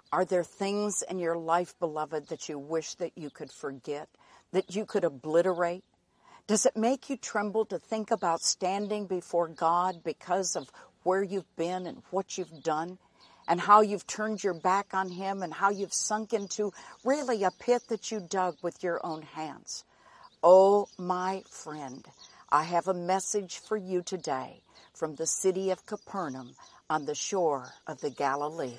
Are there things in your life, beloved, that you wish that you could forget, that you could obliterate? Does it make you tremble to think about standing before God because of where you've been and what you've done, and how you've turned your back on Him, and how you've sunk into really a pit that you dug with your own hands? Oh, my friend, I have a message for you today from the city of Capernaum on the shore of the Galilee.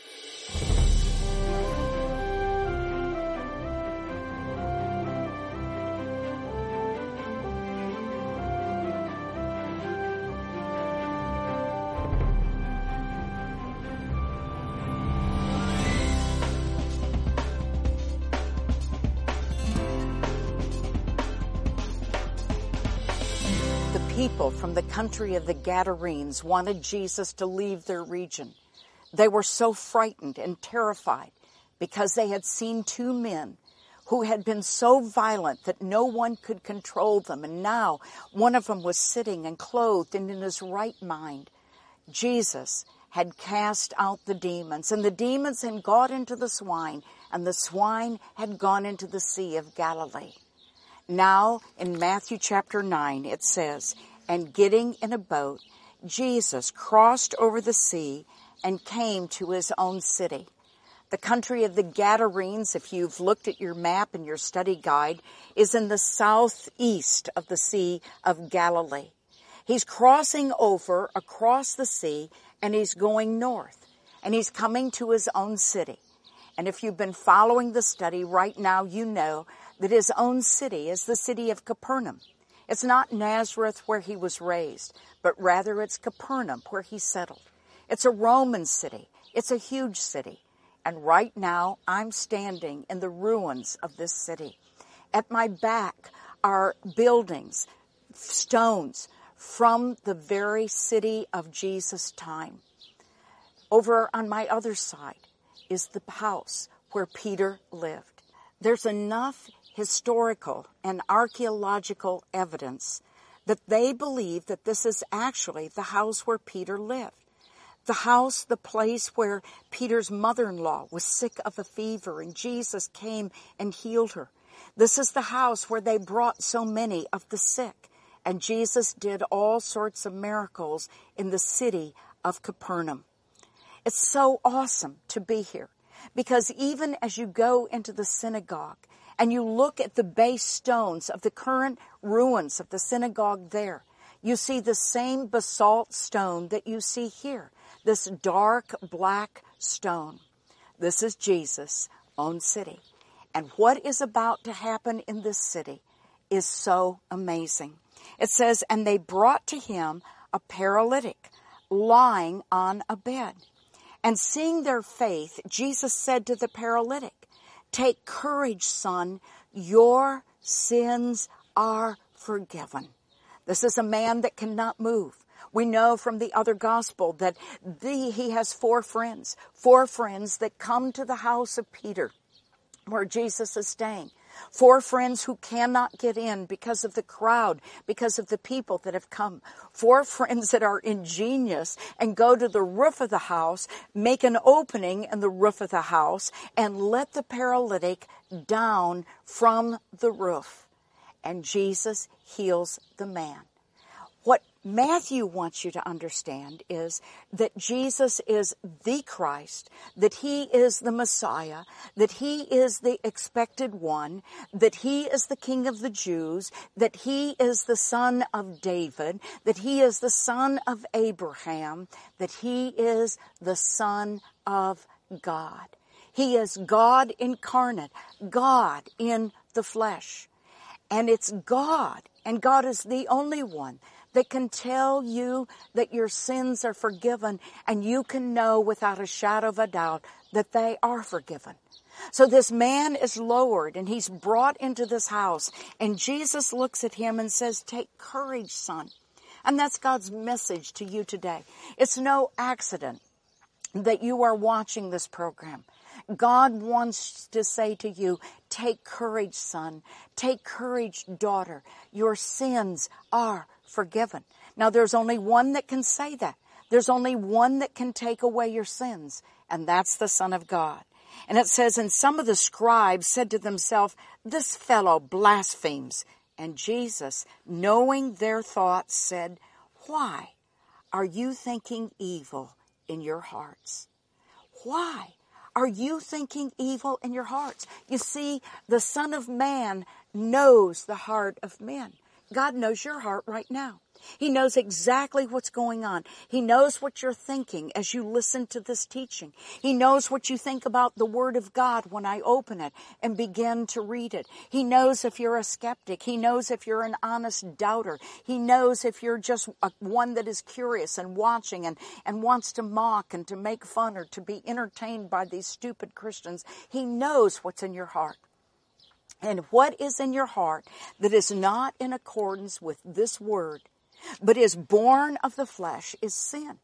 People from the country of the Gadarenes wanted Jesus to leave their region. They were so frightened and terrified because they had seen two men who had been so violent that no one could control them. And now one of them was sitting and clothed and in his right mind. Jesus had cast out the demons, and the demons had gone into the swine, and the swine had gone into the Sea of Galilee. Now, in Matthew chapter 9, it says, "And getting in a boat, Jesus crossed over the sea and came to his own city." The country of the Gadarenes, if you've looked at your map and your study guide, is in the southeast of the Sea of Galilee. He's crossing over across the sea, and he's going north, and he's coming to his own city. And if you've been following the study right now, you know that his own city is the city of Capernaum. It's not Nazareth where he was raised, but rather it's Capernaum where he settled. It's a Roman city. It's a huge city. And right now I'm standing in the ruins of this city. At my back are buildings, stones from the very city of Jesus' time. Over on my other side is the house where Peter lived. There's enough historical and archaeological evidence that they believe that this is actually the house where Peter lived. The house, the place where Peter's mother-in-law was sick of a fever and Jesus came and healed her. This is the house where they brought so many of the sick, and Jesus did all sorts of miracles in the city of Capernaum. It's so awesome to be here, because even as you go into the synagogue and you look at the base stones of the current ruins of the synagogue there, you see the same basalt stone that you see here, this dark black stone. This is Jesus' own city. And what is about to happen in this city is so amazing. It says, "And they brought to him a paralytic lying on a bed. And seeing their faith, Jesus said to the paralytic, 'Take courage, son, your sins are forgiven.'" This is a man that cannot move. We know from the other gospel that he has four friends that come to the house of Peter where Jesus is staying. 4 friends who cannot get in because of the crowd, because of the people that have come. 4 friends that are ingenious and go to the roof of the house, make an opening in the roof of the house, and let the paralytic down from the roof. And Jesus heals the man. What Matthew wants you to understand is that Jesus is the Christ, that he is the Messiah, that he is the expected one, that he is the King of the Jews, that he is the son of David, that he is the son of Abraham, that he is the Son of God. He is God incarnate, God in the flesh. And it's God, and God is the only one that can tell you that your sins are forgiven, and you can know without a shadow of a doubt that they are forgiven. So this man is lowered, and he's brought into this house, and Jesus looks at him and says, "Take courage, son." And that's God's message to you today. It's no accident that you are watching this program. God wants to say to you, take courage, son. Take courage, daughter. Your sins are forgiven. Now, there's only one that can say that. There's only one that can take away your sins, and that's the Son of God. And it says, and some of the scribes said to themselves, this fellow blasphemes. And Jesus, knowing their thoughts, said, why are you thinking evil in your hearts? Why are you thinking evil in your hearts? You see, the Son of Man knows the heart of men. God knows your heart right now. He knows exactly what's going on. He knows what you're thinking as you listen to this teaching. He knows what you think about the Word of God when I open it and begin to read it. He knows if you're a skeptic. He knows if you're an honest doubter. He knows if you're just one that is curious and watching and wants to mock and to make fun or to be entertained by these stupid Christians. He knows what's in your heart. And what is in your heart that is not in accordance with this Word, but is born of the flesh, is sin.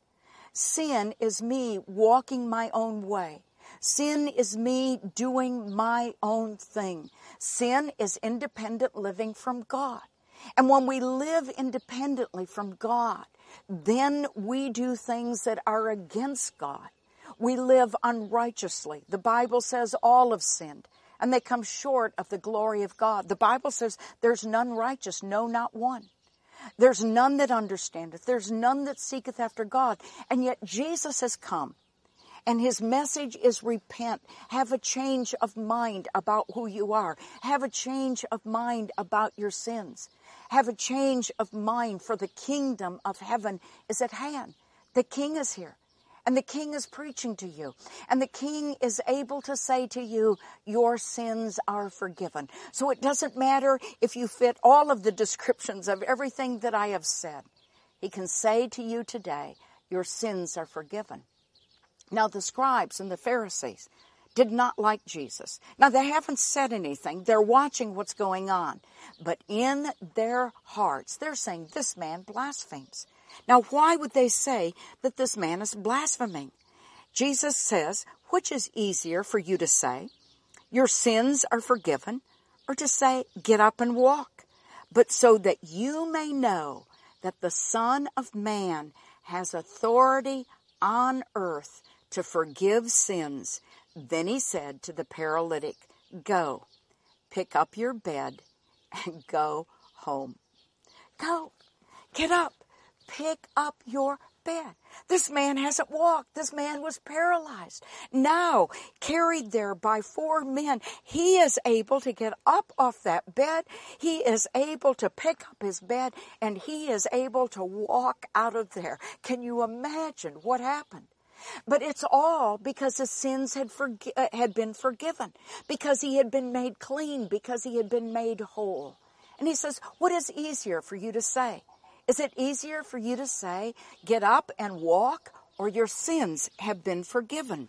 Sin is me walking my own way. Sin is me doing my own thing. Sin is independent living from God. And when we live independently from God, then we do things that are against God. We live unrighteously. The Bible says all have sinned, and they come short of the glory of God. The Bible says there's none righteous, no, not one. There's none that understandeth. There's none that seeketh after God. And yet Jesus has come. And his message is repent. Have a change of mind about who you are. Have a change of mind about your sins. Have a change of mind, for the kingdom of heaven is at hand. The King is here. And the King is preaching to you. And the King is able to say to you, your sins are forgiven. So it doesn't matter if you fit all of the descriptions of everything that I have said. He can say to you today, your sins are forgiven. Now the scribes and the Pharisees did not like Jesus. Now they haven't said anything. They're watching what's going on. But in their hearts, they're saying, this man blasphemes. Now, why would they say that this man is blaspheming? Jesus says, which is easier for you to say, your sins are forgiven, or to say, get up and walk? But so that you may know that the Son of Man has authority on earth to forgive sins. Then he said to the paralytic, go, pick up your bed, and go home. Go, get up. Pick up your bed. This man hasn't walked. This man was paralyzed. Now, carried there by 4 men, he is able to get up off that bed. He is able to pick up his bed, and he is able to walk out of there. Can you imagine what happened? But it's all because his sins had been forgiven, because he had been made clean, because he had been made whole. And he says, what is easier for you to say? Is it easier for you to say, get up and walk, or your sins have been forgiven?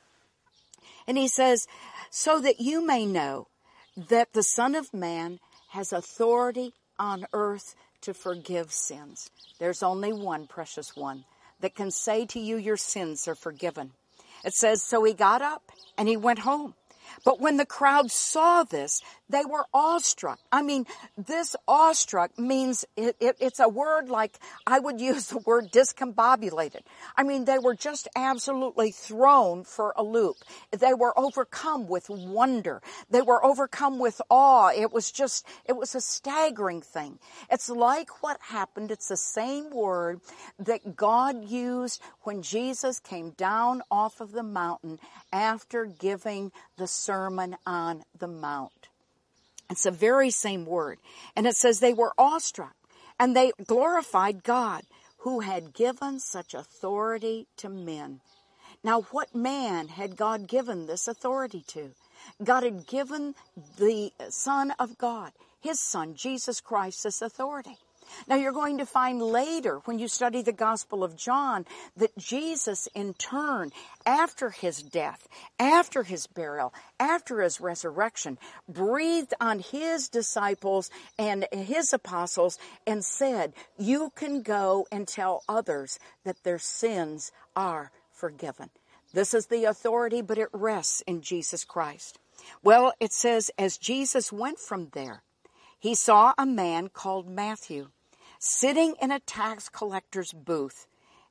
And he says, so that you may know that the Son of Man has authority on earth to forgive sins. There's only one, precious one, that can say to you, your sins are forgiven. It says, so he got up and he went home. But when the crowd saw this, they were awestruck. I mean, this awestruck means it's a word like I would use the word discombobulated. I mean, they were just absolutely thrown for a loop. They were overcome with wonder. They were overcome with awe. It was a staggering thing. It's like what happened. It's the same word that God used when Jesus came down off of the mountain after giving the Sermon on the Mount. It's the very same word. And it says they were awestruck and they glorified God who had given such authority to men. Now, what man had God given this authority to? God had given the Son of God, his Son, Jesus Christ, this authority. Now, you're going to find later, when you study the Gospel of John, that Jesus, in turn, after his death, after his burial, after his resurrection, breathed on his disciples and his apostles and said, you can go and tell others that their sins are forgiven. This is the authority, but it rests in Jesus Christ. Well, it says, as Jesus went from there, he saw a man called Matthew sitting in a tax collector's booth,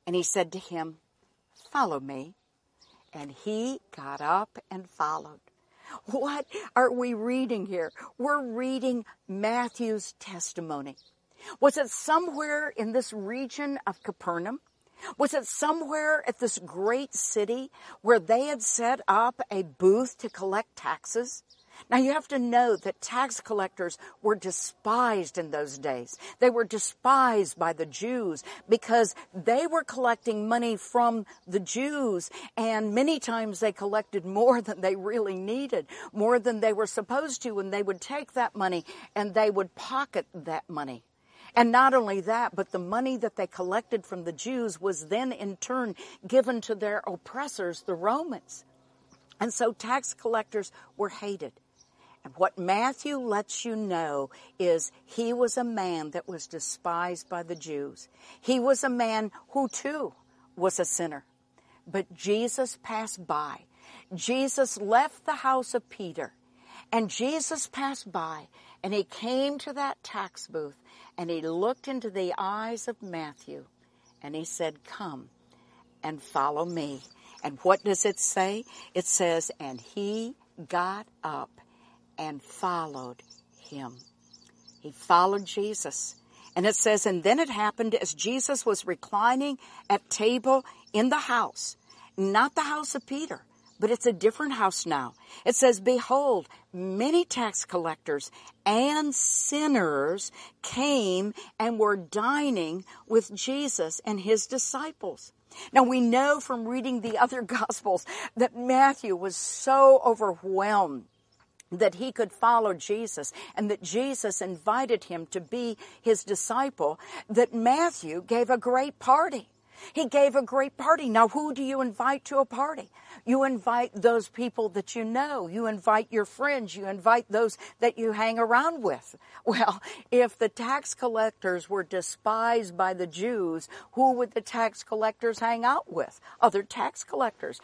And he said to him, "Follow me." And he got up and followed. What are we reading here? We're reading Matthew's testimony. Was it somewhere in this region of Capernaum? Was it somewhere at this great city where they had set up a booth to collect taxes? Now you have to know that tax collectors were despised in those days. They were despised by the Jews because they were collecting money from the Jews, and many times they collected more than they really needed, more than they were supposed to, and they would take that money and they would pocket that money. And not only that, but the money that they collected from the Jews was then in turn given to their oppressors, the Romans. And so tax collectors were hated. And what Matthew lets you know is he was a man that was despised by the Jews. He was a man who too was a sinner. But Jesus passed by. Jesus left the house of Peter. And Jesus passed by, and he came to that tax booth, and he looked into the eyes of Matthew, and he said, "Come and follow me." And what does it say? It says, and he got up and followed him. He followed Jesus. And it says, and then it happened as Jesus was reclining at table in the house, not the house of Peter, but it's a different house now. It says, behold, many tax collectors and sinners came and were dining with Jesus and his disciples. Now we know from reading the other Gospels that Matthew was so overwhelmed that he could follow Jesus and that Jesus invited him to be his disciple, that Matthew gave a great party. He gave a great party. Now, who do you invite to a party? You invite those people that you know. You invite your friends. You invite those that you hang around with. Well, if the tax collectors were despised by the Jews, who would the tax collectors hang out with? Other tax collectors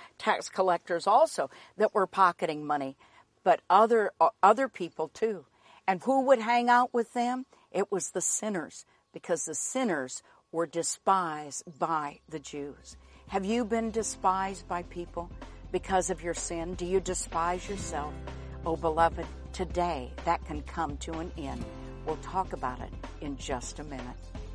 also that were pocketing money, but other people too. And who would hang out with them? It was the sinners, because the sinners were despised by the Jews. Have you been despised by people because of your sin? Do you despise yourself? Oh, beloved, today that can come to an end. We'll talk about it in just a minute.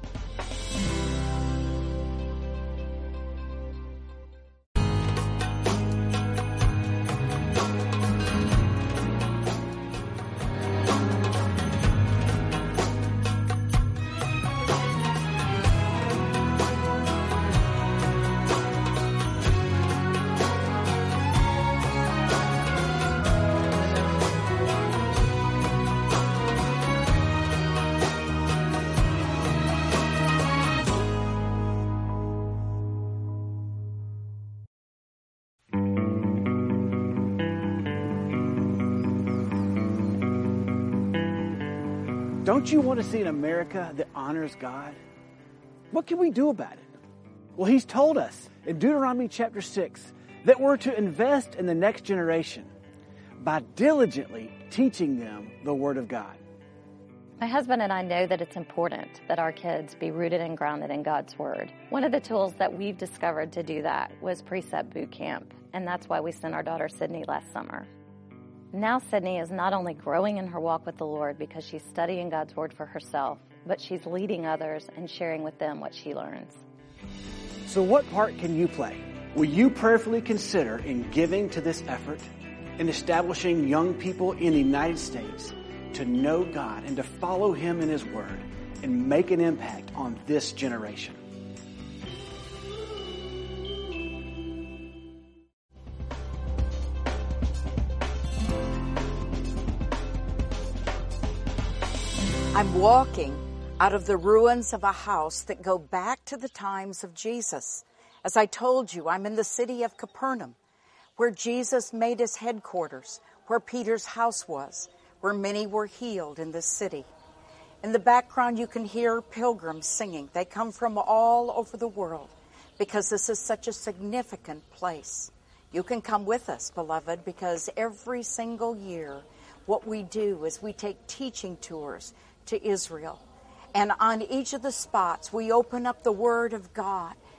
Don't you want to see an America that honors God? What can we do about it? Well, He's told us in Deuteronomy chapter 6 that we're to invest in the next generation by diligently teaching them the Word of God. My husband and I know that it's important that our kids be rooted and grounded in God's Word. One of the tools that we've discovered to do that was Precept Boot Camp, and that's why we sent our daughter Sydney last summer. Now Sydney is not only growing in her walk with the Lord because she's studying God's Word for herself, but she's leading others and sharing with them what she learns. So what part can you play? Will you prayerfully consider in giving to this effort, in establishing young people in the United States to know God and to follow Him in His Word and make an impact on this generation? I'm walking out of the ruins of a house that go back to the times of Jesus. As I told you, I'm in the city of Capernaum, where Jesus made his headquarters, where Peter's house was, where many were healed in this city. In the background, you can hear pilgrims singing. They come from all over the world because this is such a significant place. You can come with us, beloved, because every single year, what we do is we take teaching tours to Israel. And on each of the spots, we open up the Word of God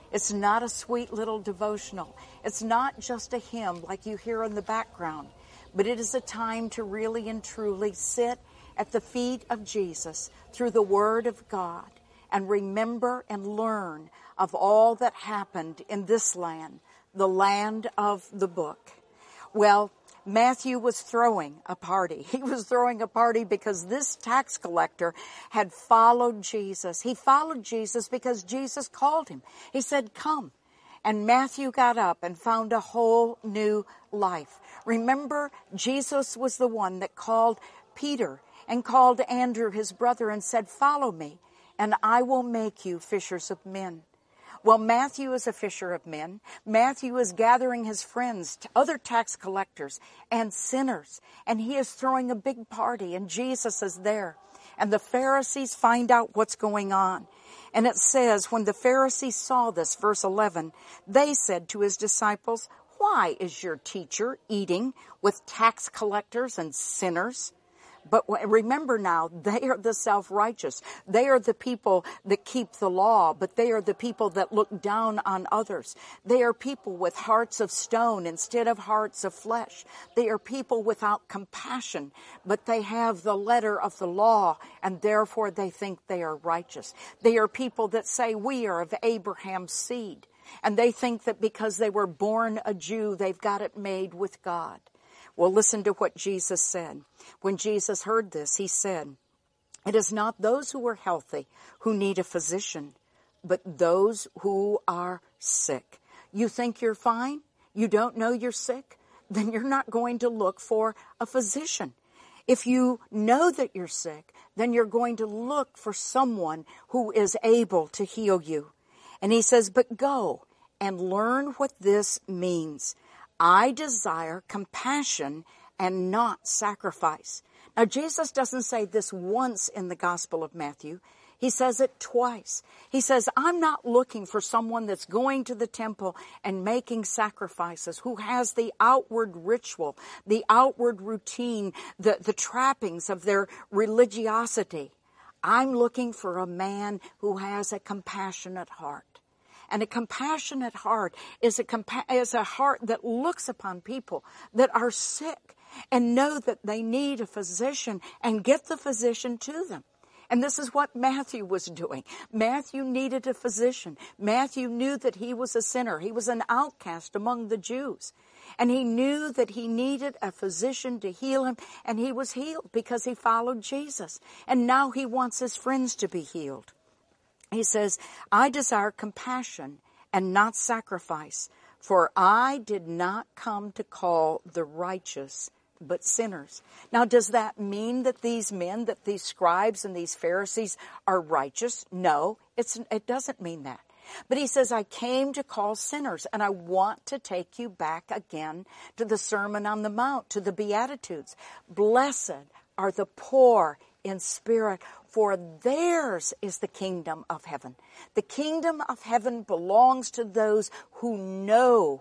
It's not a sweet little devotional. It's not just a hymn like you hear in the background, but it is a time to really and truly sit at the feet of Jesus through the Word of God and remember and learn of all that happened in this land, the land of the book. Well, Matthew was throwing a party. He was throwing a party because this tax collector had followed Jesus. He followed Jesus because Jesus called him. He said, "Come." And Matthew got up and found a whole new life. Remember, Jesus was the one that called Peter and called Andrew, his brother, and said, "Follow me, and I will make you fishers of men." Well, Matthew is a fisher of men. Matthew is gathering his friends, other tax collectors and sinners, and he is throwing a big party, and Jesus is there. And the Pharisees find out what's going on. And it says, when the Pharisees saw this, verse 11, they said to his disciples, "Why is your teacher eating with tax collectors and sinners?" But remember now, they are the self-righteous. They are the people that keep the law, but they are the people that look down on others. They are people with hearts of stone instead of hearts of flesh. They are people without compassion, but they have the letter of the law, and therefore they think they are righteous. They are people that say, "We are of Abraham's seed." And they think that because they were born a Jew, they've got it made with God. Well, listen to what Jesus said. When Jesus heard this, he said, "It is not those who are healthy who need a physician, but those who are sick." You think you're fine? You don't know you're sick? Then you're not going to look for a physician. If you know that you're sick, then you're going to look for someone who is able to heal you. And he says, "But go and learn what this means. I desire compassion and not sacrifice." Now, Jesus doesn't say this once in the Gospel of Matthew. He says it twice. He says, "I'm not looking for someone that's going to the temple and making sacrifices, who has the outward ritual, the outward routine, the trappings of their religiosity. I'm looking for a man who has a compassionate heart." And a compassionate heart is a heart that looks upon people that are sick and know that they need a physician and get the physician to them. And this is what Matthew was doing. Matthew needed a physician. Matthew knew that he was a sinner. He was an outcast among the Jews. And he knew that he needed a physician to heal him, and he was healed because he followed Jesus. And now he wants his friends to be healed. He says, "I desire compassion and not sacrifice, for I did not come to call the righteous, but sinners." Now, does that mean that these men, that these scribes and these Pharisees are righteous? No, it doesn't mean that. But he says, "I came to call sinners," and I want to take you back again to the Sermon on the Mount, to the Beatitudes. "Blessed are the poor in spirit, for theirs is the kingdom of heaven." The kingdom of heaven belongs to those who know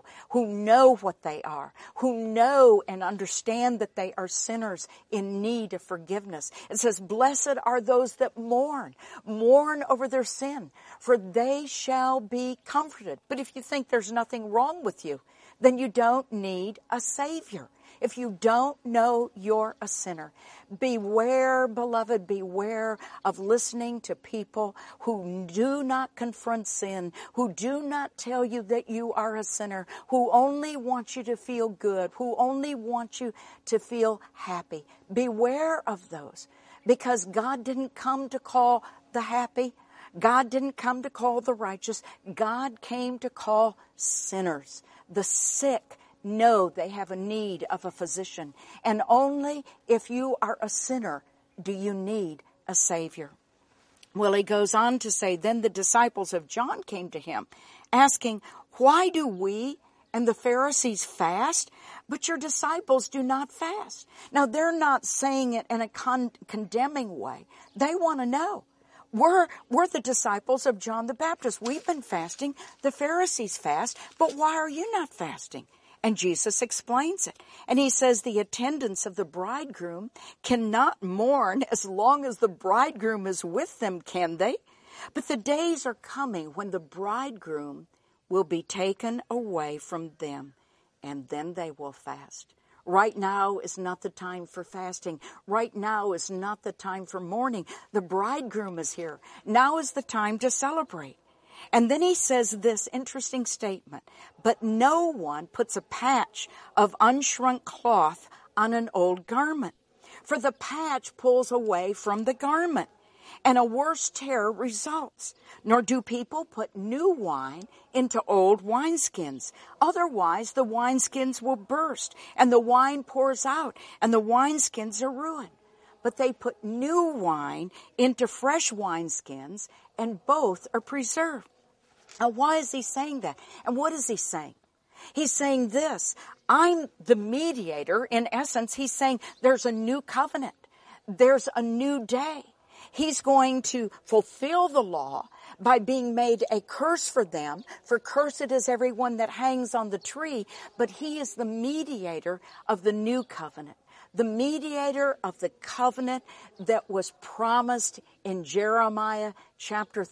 what they are, who know and understand that they are sinners in need of forgiveness. It says, "Blessed are those that mourn over their sin, for they shall be comforted." But if you think there's nothing wrong with you, then you don't need a Savior. If you don't know you're a sinner, beware, beloved, beware of listening to people who do not confront sin, who do not tell you that you are a sinner, who only want you to feel good, who only want you to feel happy. Beware of those, because God didn't come to call the happy. God didn't come to call the righteous. God came to call sinners. The sick know they have a need of a physician. And only if you are a sinner do you need a Savior. Well, he goes on to say, "Then the disciples of John came to him, asking, 'Why do we and the Pharisees fast, but your disciples do not fast?'" Now, they're not saying it in a condemning way. They want to know. We're the disciples of John the Baptist. We've been fasting. The Pharisees fast, but why are you not fasting? And Jesus explains it. And he says, "The attendants of the bridegroom cannot mourn as long as the bridegroom is with them, can they? But the days are coming when the bridegroom will be taken away from them, and then they will fast. Right now is not the time for fasting. Right now is not the time for mourning. The bridegroom is here. Now is the time to celebrate. And then he says this interesting statement, but no one puts a patch of unshrunk cloth on an old garment, for the patch pulls away from the garment, and a worse tear results. Nor do people put new wine into old wineskins. Otherwise, the wineskins will burst, and the wine pours out, and the wineskins are ruined. But they put new wine into fresh wineskins, and both are preserved. Now, why is he saying that? And what is he saying? He's saying this. I'm the mediator. In essence, he's saying there's a new covenant. There's a new day. He's going to fulfill the law by being made a curse for them. For cursed is everyone that hangs on the tree. But he is the mediator of the new covenant. The mediator of the covenant that was promised in Jeremiah chapter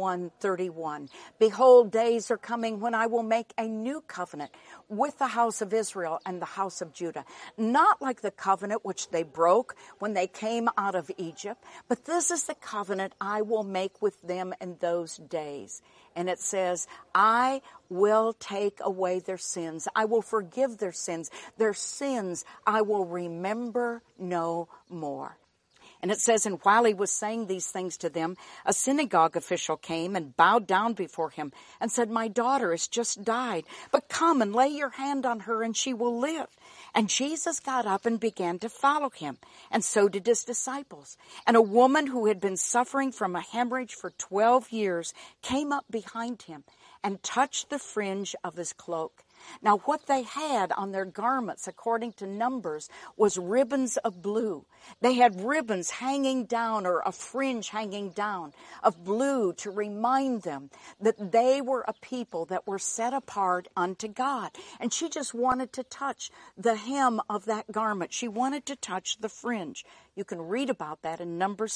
31:31. Behold, days are coming when I will make a new covenant with the house of Israel and the house of Judah. Not like the covenant which they broke when they came out of Egypt, but this is the covenant I will make with them in those days. And it says, I will take away their sins. I will forgive their sins. Their sins I will remember no more. And it says, and while he was saying these things to them, a synagogue official came and bowed down before him and said, my daughter has just died, but come and lay your hand on her and she will live. And Jesus got up and began to follow him, and so did his disciples. And a woman who had been suffering from a hemorrhage for 12 years came up behind him and touched the fringe of his cloak. Now, what they had on their garments, according to Numbers, was ribbons of blue. They had ribbons hanging down, or a fringe hanging down of blue, to remind them that they were a people that were set apart unto God. And she just wanted to touch the hem of that garment. She wanted to touch the fringe. You can read about that in Numbers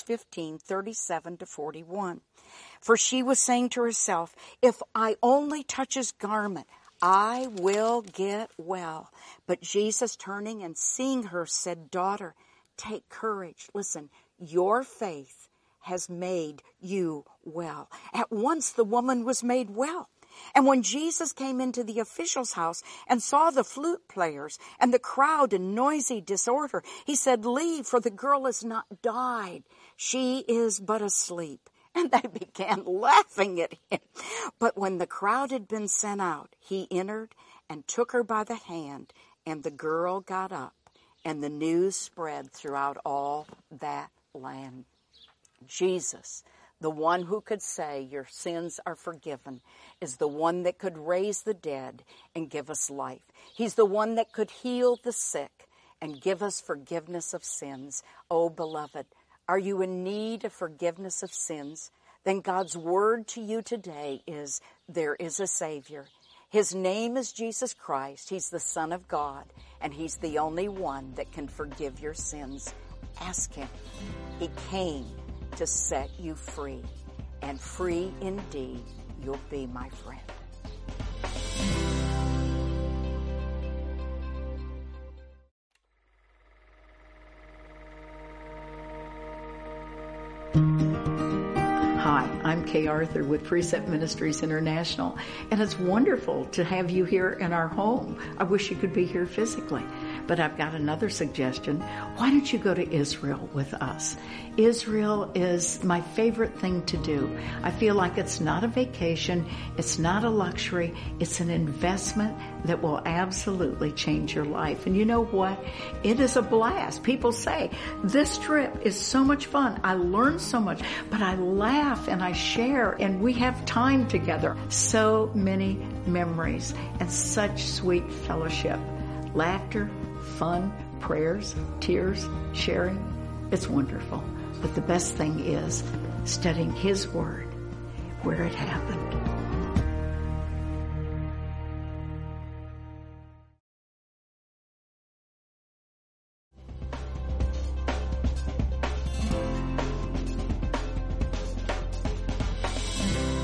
15:37-41. For she was saying to herself, if I only touch his garment, I will get well. But Jesus, turning and seeing her, said, daughter, take courage. Listen, your faith has made you well. At once the woman was made well. And when Jesus came into the official's house and saw the flute players and the crowd in noisy disorder, he said, leave, for the girl has not died. She is but asleep. And they began laughing at him. But when the crowd had been sent out, he entered and took her by the hand, and the girl got up, and the news spread throughout all that land. Jesus, the one who could say your sins are forgiven, is the one that could raise the dead and give us life. He's the one that could heal the sick and give us forgiveness of sins. Oh, beloved, are you in need of forgiveness of sins? Then God's word to you today is, there is a Savior. His name is Jesus Christ. He's the Son of God, and He's the only one that can forgive your sins. Ask Him. He came to set you free, and free indeed you'll be, my friend. Hi, I'm Kay Arthur with Precept Ministries International, and it's wonderful to have you here in our home. I wish you could be here physically, but I've got another suggestion. Why don't you go to Israel with us? Israel is my favorite thing to do. I feel like it's not a vacation, it's not a luxury, it's an investment that will absolutely change your life. And you know what? It is a blast. People say, this trip is so much fun. I learn so much, but I laugh and I share and we have time together. So many memories and such sweet fellowship. Laughter, fun, prayers, tears, sharing. It's wonderful. But the best thing is studying His Word where it happened.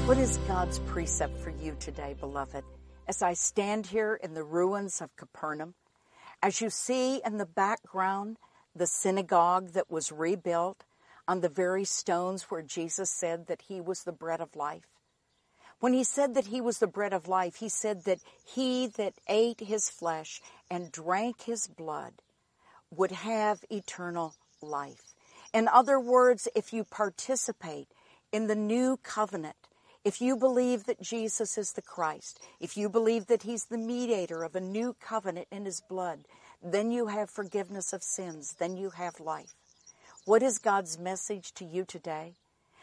What is God's precept for you today, beloved? As I stand here in the ruins of Capernaum, as you see in the background the synagogue that was rebuilt on the very stones where Jesus said that he was the bread of life. When he said that he was the bread of life, he said that he that ate his flesh and drank his blood would have eternal life. In other words, if you participate in the new covenant, if you believe that Jesus is the Christ, if you believe that he's the mediator of a new covenant in his blood, then you have forgiveness of sins, then you have life. What is God's message to you today?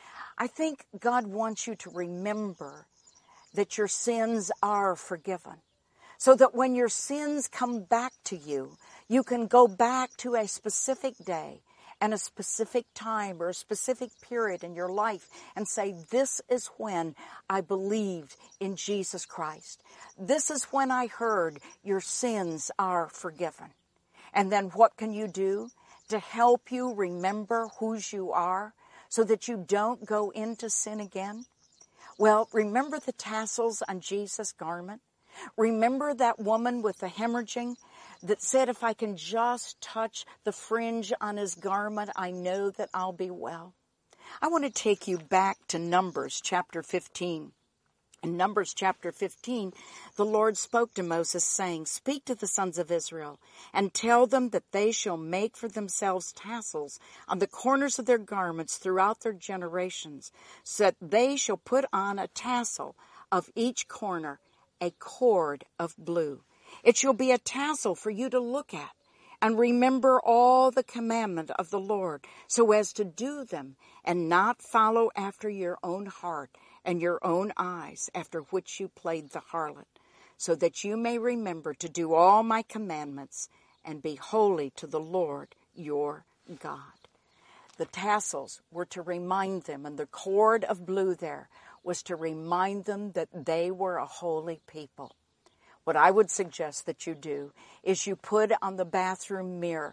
I think God wants you to remember that your sins are forgiven, so that when your sins come back to you, you can go back to a specific day and a specific time or a specific period in your life and say, this is when I believed in Jesus Christ. This is when I heard your sins are forgiven. And then what can you do to help you remember whose you are so that you don't go into sin again? Well, remember the tassels on Jesus' garment? Remember that woman with the hemorrhaging that said, if I can just touch the fringe on his garment, I know that I'll be well. I want to take you back to Numbers chapter 15. In Numbers chapter 15, the Lord spoke to Moses, saying, speak to the sons of Israel and tell them that they shall make for themselves tassels on the corners of their garments throughout their generations, so that they shall put on a tassel of each corner, a cord of blue. It shall be a tassel for you to look at and remember all the commandment of the Lord, so as to do them and not follow after your own heart and your own eyes, after which you played the harlot, so that you may remember to do all my commandments and be holy to the Lord your God. The tassels were to remind them, and the cord of blue there was to remind them that they were a holy people. What I would suggest that you do is you put on the bathroom mirror,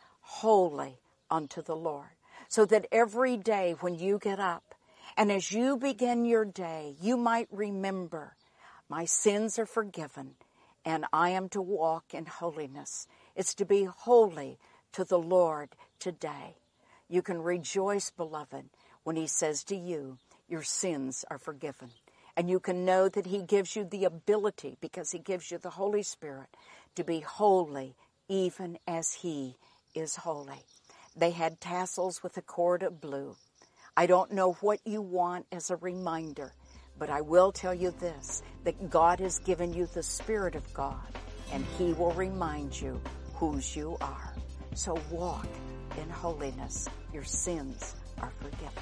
holy unto the Lord, so that every day when you get up and as you begin your day, you might remember, my sins are forgiven and I am to walk in holiness. It's to be holy to the Lord today. You can rejoice, beloved, when he says to you, your sins are forgiven. And you can know that he gives you the ability, because he gives you the Holy Spirit, to be holy even as he is holy. They had tassels with a cord of blue. I don't know what you want as a reminder, but I will tell you this, that God has given you the Spirit of God, and he will remind you whose you are. So walk in holiness. Your sins are forgiven.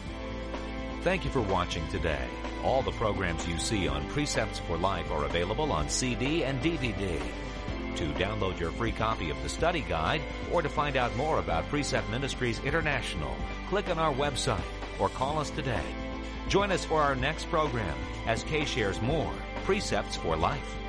Thank you for watching today. All the programs you see on Precepts for Life are available on CD and DVD. To download your free copy of the study guide or to find out more about Precept Ministries International, click on our website or call us today. Join us for our next program as Kay shares more Precepts for Life.